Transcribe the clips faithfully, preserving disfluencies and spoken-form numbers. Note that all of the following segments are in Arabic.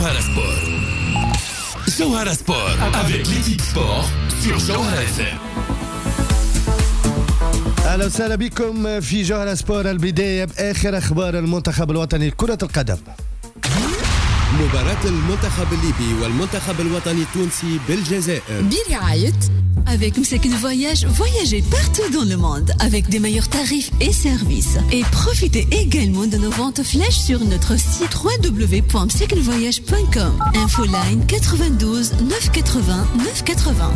Johara Sport. Johara Sport avec l'équipe sport sur Johara اف ام. اهلا وسهلا بكم في جوهرة سبور. البداية بآخر أخبار المنتخب الوطني لكرة القدم. مباراة المنتخب الليبي والمنتخب الوطني التونسي بالجزائر برعاية Avec Msakil Voyage, voyagez partout dans le monde avec des meilleurs tarifs et services. Et profitez également de nos ventes flash sur notre site w w w point msakil voyage point com. Infoline quatre-vingt-douze neuf cent quatre-vingts neuf cent quatre-vingts.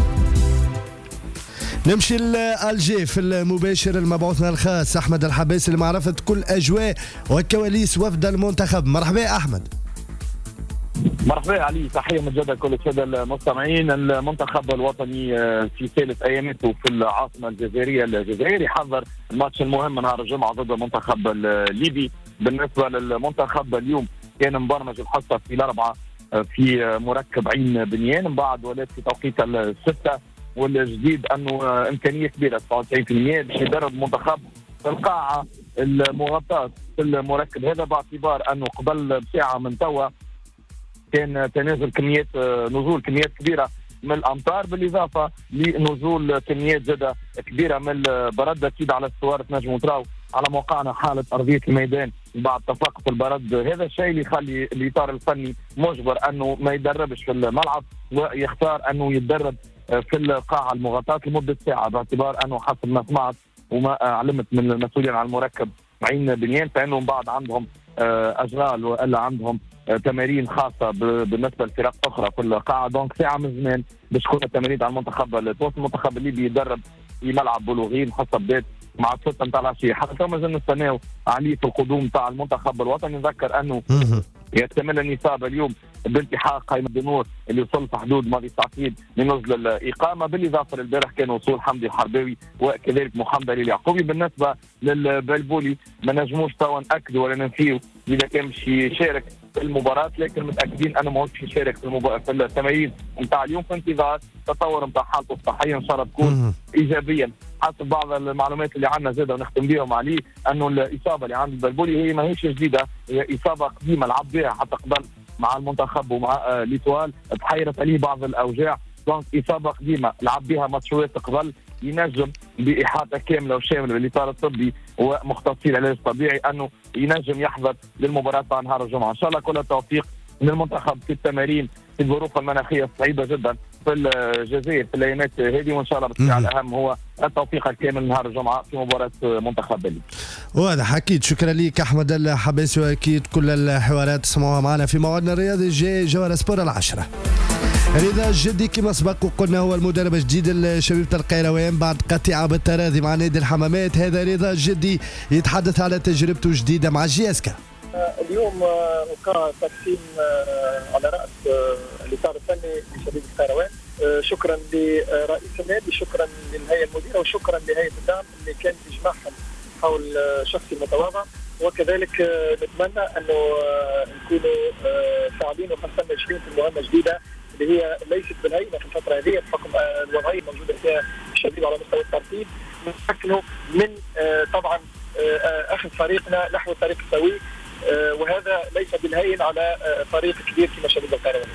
نمشي لألجي في المباشر المبعوثنا الخاص أحمد الحباسي لمعرفة كل أجواء وكواليس وفد المنتخب. مرحبا أحمد. مرحبا علي، تحية مجددة كل السادة المستمعين. المنتخب الوطني في ثالث أيامته في العاصمة الجزائرية الجزائر يحضر الماتش المهم نهار الجمعة ضد المنتخب الليبي. بالنسبة للمنتخب اليوم كان مبرمج الحصة في الأربعة في مركب عين بنيان، من بعد ولات في توقيت الستة، والجديد أنه إمكانية كبيرة تسعة وتسعين بالمئة باش يدرب المنتخب في القاعة المغطاة في المركب هذا، باعتبار أنه قبل بساعة من توا كان تنازل كميات نزول كميات كبيره من الامطار، بالاضافه لنزول كميات زاده كبيره من البرد. اكيد على الصور تنجموا تراو على موقعنا حاله ارضيه الميدان بعد تساقط البرد. هذا الشيء اللي يخلي الاطار الفني مجبر انه ما يدربش في الملعب ويختار انه يتدرب في القاعه المغطاه لمده ساعه، باعتبار انه حسب ما سمعت وما علمت من المسؤولين عن المركب عين بنيان فانه من بعد عندهم اشغال والا عندهم تمارين خاصه بالنسبه لفرق اخرى في القاعه. دونك ساعه من زمان باش تكون التمارين على المنتخب التونسي. المنتخب الليبي يدرب في ملعب بلوغين حسب بدات مع الستة نتاع العشيه. حتى مازال نستناو عليه في القدوم تاع المنتخب الوطني. نذكر انه يكتمل النصاب اليوم بالتحاق قائمة النور اللي وصل في حدود ماضي ساعتين لنزل الإقامة، بالإضافة للبارح كان وصول حمدي الحرباوي وكذلك محمد علي اليعقوبي. بالنسبة للبلبولي ما نجموش توا نأكدوا ولا ننفيوا إذا كان باش يشارك في المباراة، لكن متأكدين أنه ما هوش يشارك في, المبا... في التمارين نتاع اليوم في انتظار تطور نتاع حالته الصحية إن شاء الله تكون إيجابيا. حسب بعض المعلومات اللي عندنا زاده ونختم بهم عليه انه الاصابه اللي عند البلبولي هي ما هيش جديده، هي اصابه قديمه لعب بها حتى قبل مع المنتخب ومع ليتوال، تحيرت عليه بعض الاوجاع. دونك اصابه قديمه لعب بها ماتشات قبل، ينجم باحاطه كامله وشامله بالاطار الطبي ومختصي العلاج الطبيعي انه ينجم يحضر للمباراه تاع نهار الجمعه. ان شاء الله كل التوفيق للمنتخب في التمارين في الظروف المناخيه الصعيبه جدا في الجزائر في الايامات هذه، وان شاء الله بالطبيعه الاهم هو التوفيق الكامل نهار الجمعه في مباراه منتخب الليبي. واضح اكيد. شكرا لك احمد الحباسي، واكيد كل الحوارات تسمعوها معنا في موعدنا الرياضي الجاي جوهرة سبور العشرة. رضا الجدي كما سبق وقلنا هو المدرب الجديد لشبيبة القيروان بعد قطيعة بالتراضي مع نادي الحمامات. هذا رضا الجدي يتحدث على تجربته الجديدة مع جياسكا. اليوم وقع تقسيم على راس الاطار الفني لشبيبة القيروان. شكرا لرئيس النادي، شكرا للهيئه المديره، وشكرا لهيئه الدعم اللي كان تجمعهم حول شخصي المتواضع. وكذلك نتمنى انه نكونوا فاعلين وخاصه ناجحين في المهمه الجديده اللي هي ليست بالهينه في الفتره هذه بحكم الوضعيه الموجوده فيها الشبيبه على مستوى الترتيب. نتمكنوا من طبعا اخذ فريقنا نحو الطريق السوي، وهذا ليس بالهين على طريق كبير كما شبيبة القيروان.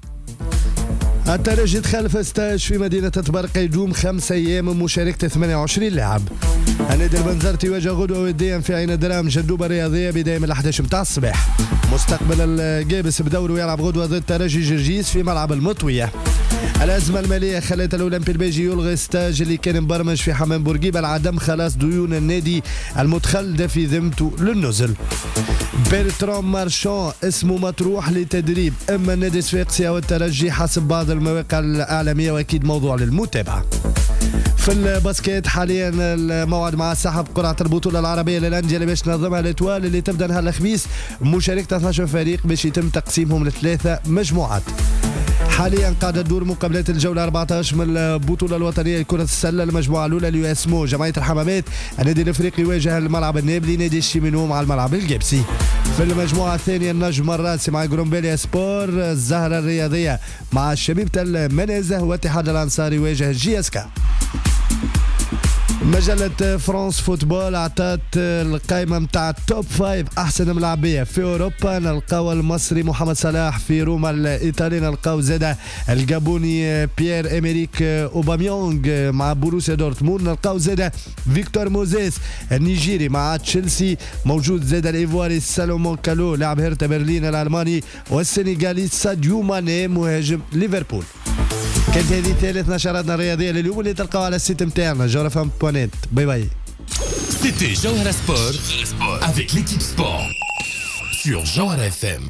الترجي دخل في ستاج في مدينة تبرق يدوم خمس أيام من مشاركة ثمانية وعشرين لاعب. النادي البنزرتي يواجه غدوة وديا في عين درام جندوبة رياضية بداية من الأحد عشر متاع الصباح. مستقبل الجابس بدوره يلعب غدوة ضد ترجي جرجيس في ملعب المطوية. الأزمة المالية خلت الأولمبي البيجي يلغي ستاج اللي كان مبرمج في حمام بورقيبة لعدم خلاص ديون النادي المتخلدة في ذمته للنزل. بيرترام مارشان اسمه مطروح لتدريب اما النادي الصفاقسي او الترجي حسب بعض المواقع الاعلاميه، واكيد موضوع للمتابعه. في الباسكيت حاليا الموعد مع سحب قرعه البطوله العربيه للانديه اللي باش تنظمها الاتوال اللي تبدا نهار الخميس، مشاركه اثني عشر فريق باش يتم تقسيمهم لثلاثه مجموعات. حاليا قاعدة تدور مقابلات الجولة أربعة عشر من البطولة الوطنية لكرة السلة. المجموعة الأولى اللي يسمو جمعية الحمامات، النادي الأفريقي يواجه الملعب النابلي نادي الشيمينو مع الملعب الجبسي. في المجموعة الثانية النجم الراسي مع جرومبيليا سبور، الزهرة الرياضية مع شبيبة المنازه، واتحاد الأنصار يواجه جياسكا. مجلة فرانس فوتبول عطات القائمة متاع التوب فايف أحسن ملاعبية في أوروبا. نلقاو المصري محمد صلاح في روما الإيطالي، نلقاو زادة الجابوني بيير إمريك أوباميونغ مع بوروسيا دورتموند، نلقاو زادة فيكتور موزيس النيجيري مع تشيلسي، موجود زادة الإيفواري سالومون كالو لاعب هيرتا برلين الألماني، والسنغالي ساديو ماني مهاجم ليفربول. كانت هذه ثالث نشراتنا الرياضية لليوم اللي تلقاوها على السيت متاعنا جوهرة فام بوان نت. باي باي. C'était Jawhara Sport avec l'équipe sport sur Jawhara F M.